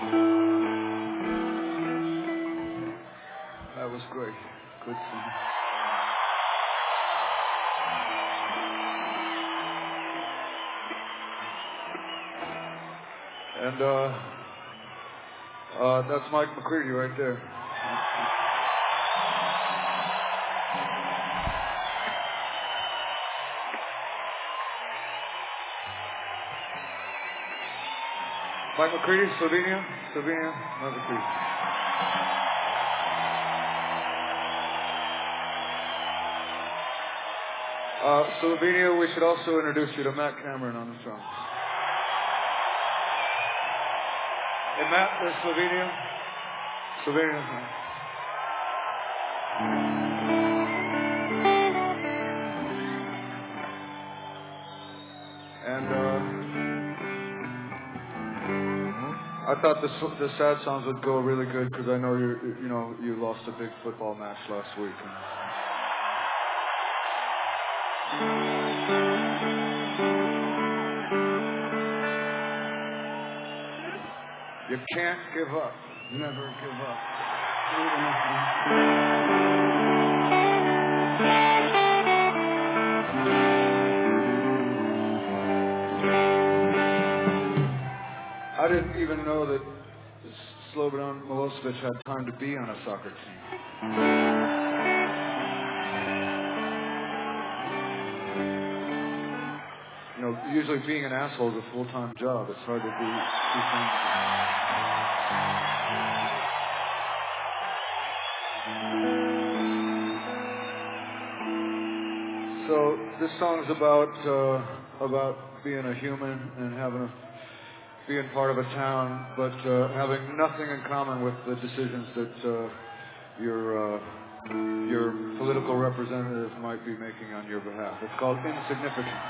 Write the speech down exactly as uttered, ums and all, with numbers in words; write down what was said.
That was great. Good song. And uh, uh, that's Mike McCready right there. Mike McCready, Slovenia, Slovenia, Mike McCready. Uh, Slovenia, we should also introduce you to Matt Cameron on the drums. Hey Matt, there's Slovenia. Slovenia. And uh, I thought the the sad songs would go really good because I know you you know you lost a big football match last week. And you can't give up. Never give up. I didn't even know that Slobodan Milosevic had time to be on a soccer team. You know, usually being an asshole is a full-time job. It's hard to do two things. So this song's about uh, about being a human and having a being part of a town, but uh, having nothing in common with the decisions that uh, your uh, your political representative might be making on your behalf. It's called Insignificant.